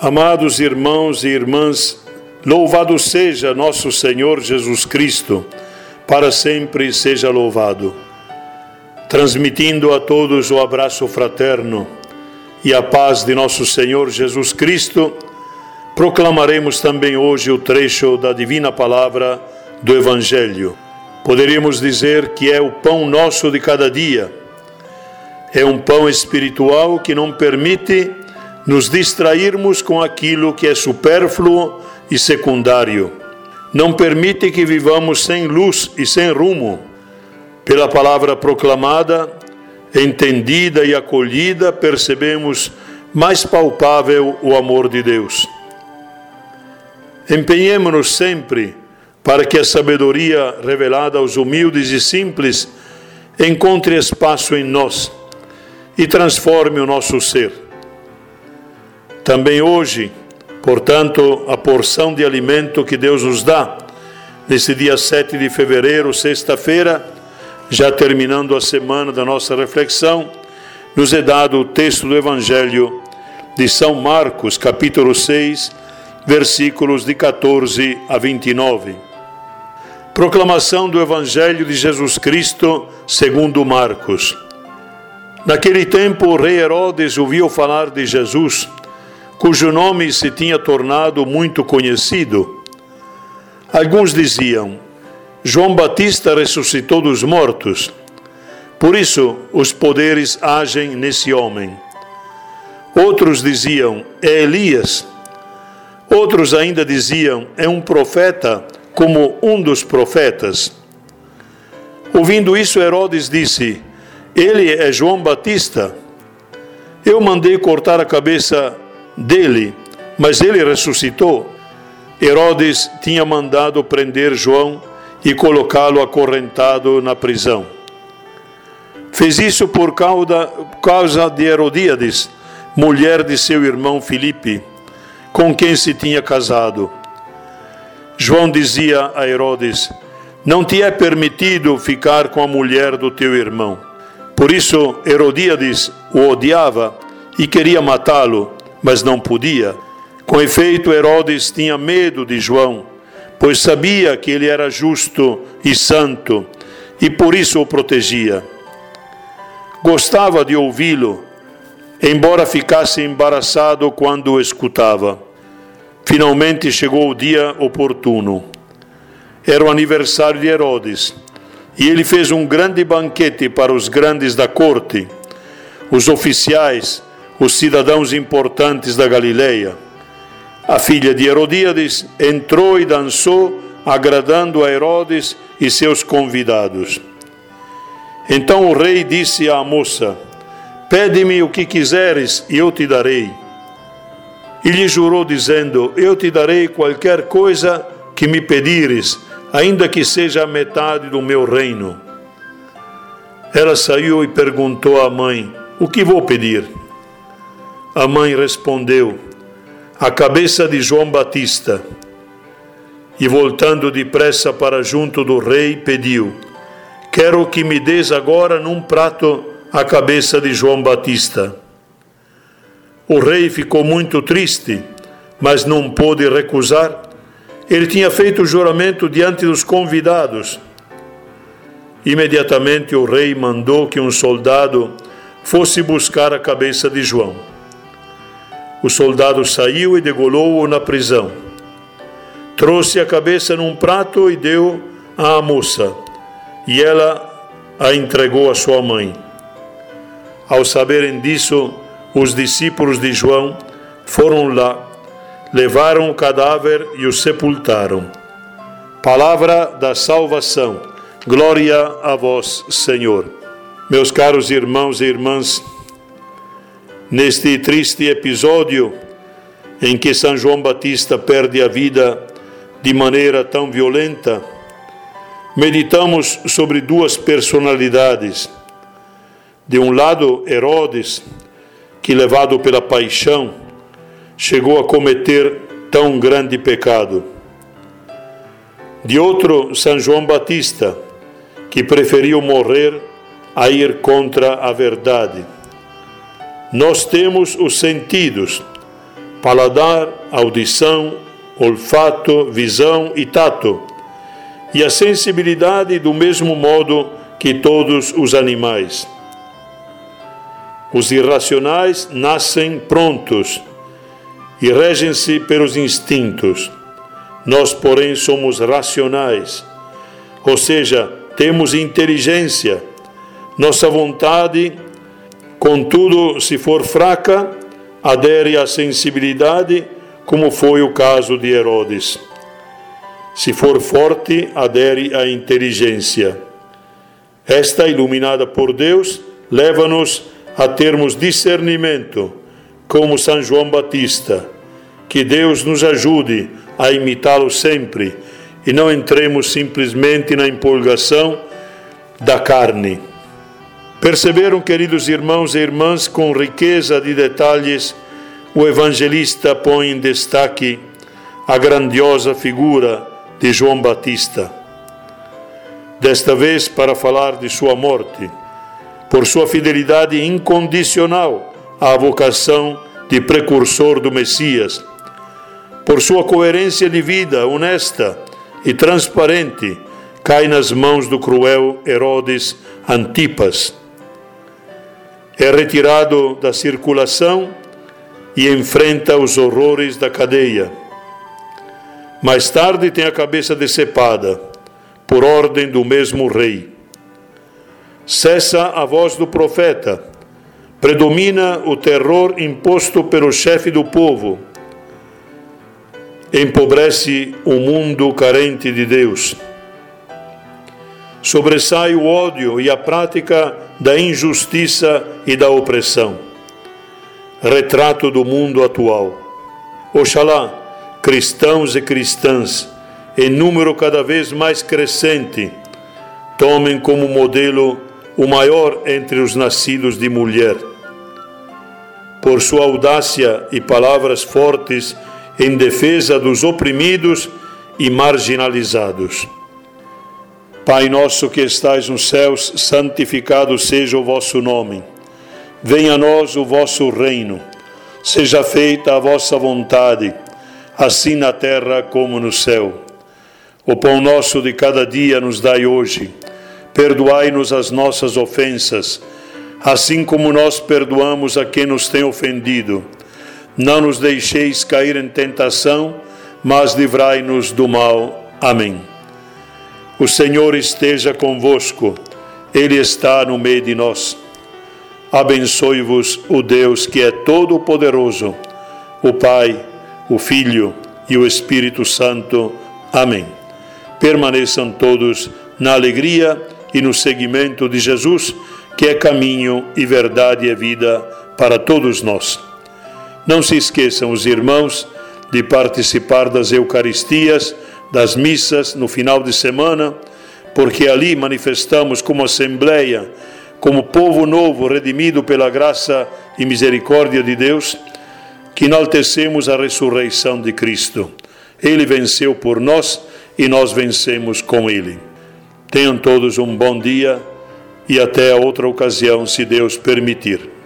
Amados irmãos e irmãs, louvado seja nosso Senhor Jesus Cristo, para sempre seja louvado. Transmitindo a todos o abraço fraterno e a paz de nosso Senhor Jesus Cristo, proclamaremos também hoje o trecho da Divina Palavra do Evangelho. Poderíamos dizer que é o pão nosso de cada dia. É um pão espiritual que não permite nos distrairmos com aquilo que é supérfluo e secundário. Não permite que vivamos sem luz e sem rumo. Pela palavra proclamada, entendida e acolhida, percebemos mais palpável o amor de Deus. Empenhemo-nos sempre para que a sabedoria revelada aos humildes e simples encontre espaço em nós e transforme o nosso ser. Também hoje, portanto, a porção de alimento que Deus nos dá, nesse dia 7 de fevereiro, sexta-feira, já terminando a semana da nossa reflexão, nos é dado o texto do Evangelho de São Marcos, capítulo 6, versículos de 14 a 29. Proclamação do Evangelho de Jesus Cristo segundo Marcos. Naquele tempo, o rei Herodes ouviu falar de Jesus, cujo nome se tinha tornado muito conhecido. Alguns diziam: João Batista ressuscitou dos mortos, por isso os poderes agem nesse homem. Outros diziam: é Elias. Outros ainda diziam: é um profeta, como um dos profetas. Ouvindo isso, Herodes disse: ele é João Batista. Eu mandei cortar a cabeça dele, mas ele ressuscitou. Herodes tinha mandado prender João e colocá-lo acorrentado na prisão. Fez isso por causa de Herodíades, mulher de seu irmão Filipe, com quem se tinha casado. João dizia a Herodes: não te é permitido ficar com a mulher do teu irmão. Por isso Herodíades o odiava e queria matá-lo, mas não podia. Com efeito, Herodes tinha medo de João, pois sabia que ele era justo e santo, e por isso o protegia. Gostava de ouvi-lo, embora ficasse embaraçado quando o escutava. Finalmente chegou o dia oportuno. Era o aniversário de Herodes, e ele fez um grande banquete para os grandes da corte, os oficiais, os cidadãos importantes da Galileia. A filha de Herodíades entrou e dançou, agradando a Herodes e seus convidados. Então o rei disse à moça: pede-me o que quiseres e eu te darei. E lhe jurou, dizendo: eu te darei qualquer coisa que me pedires, ainda que seja a metade do meu reino. Ela saiu e perguntou à mãe: o que vou pedir? A mãe respondeu: a cabeça de João Batista. E voltando depressa para junto do rei, pediu: quero que me des agora num prato a cabeça de João Batista. O rei ficou muito triste, mas não pôde recusar. Ele tinha feito o juramento diante dos convidados. Imediatamente o rei mandou que um soldado fosse buscar a cabeça de João. O soldado saiu e degolou-o na prisão. Trouxe a cabeça num prato e deu à moça, e ela a entregou à sua mãe. Ao saberem disso, os discípulos de João foram lá, levaram o cadáver e o sepultaram. Palavra da salvação. Glória a vós, Senhor. Meus caros irmãos e irmãs, neste triste episódio em que São João Batista perde a vida de maneira tão violenta, meditamos sobre duas personalidades. De um lado, Herodes, que, levado pela paixão, chegou a cometer tão grande pecado. De outro, São João Batista, que preferiu morrer a ir contra a verdade. Nós temos os sentidos, paladar, audição, olfato, visão e tato, e a sensibilidade do mesmo modo que todos os animais. Os irracionais nascem prontos e regem-se pelos instintos. Nós, porém, somos racionais, ou seja, temos inteligência. Nossa vontade, contudo, se for fraca, adere à sensibilidade, como foi o caso de Herodes. Se for forte, adere à inteligência. Esta, iluminada por Deus, leva-nos a termos discernimento, como São João Batista. Que Deus nos ajude a imitá-lo sempre e não entremos simplesmente na empolgação da carne. Perceberam, queridos irmãos e irmãs, com riqueza de detalhes, o evangelista põe em destaque a grandiosa figura de João Batista. Desta vez para falar de sua morte, por sua fidelidade incondicional à vocação de precursor do Messias, por sua coerência de vida honesta e transparente, cai nas mãos do cruel Herodes Antipas. É retirado da circulação e enfrenta os horrores da cadeia. Mais tarde tem a cabeça decepada, por ordem do mesmo rei. Cessa a voz do profeta, predomina o terror imposto pelo chefe do povo, empobrece o mundo carente de Deus. Sobressai o ódio e a prática da injustiça e da opressão. Retrato do mundo atual. Oxalá, cristãos e cristãs, em número cada vez mais crescente, tomem como modelo o maior entre os nascidos de mulher. Por sua audácia e palavras fortes em defesa dos oprimidos e marginalizados. Pai nosso que estais nos céus, santificado seja o vosso nome. Venha a nós o vosso reino. Seja feita a vossa vontade, assim na terra como no céu. O pão nosso de cada dia nos dai hoje. Perdoai-nos as nossas ofensas, assim como nós perdoamos a quem nos tem ofendido. Não nos deixeis cair em tentação, mas livrai-nos do mal. Amém. O Senhor esteja convosco, Ele está no meio de nós. Abençoe-vos o Deus que é todo-poderoso, o Pai, o Filho e o Espírito Santo. Amém. Permaneçam todos na alegria e no seguimento de Jesus, que é caminho e verdade e vida para todos nós. Não se esqueçam, os irmãos, de participar das Eucaristias, das missas no final de semana, porque ali manifestamos como Assembleia, como povo novo, redimido pela graça e misericórdia de Deus, que enaltecemos a ressurreição de Cristo. Ele venceu por nós e nós vencemos com Ele. Tenham todos um bom dia e até a outra ocasião, se Deus permitir.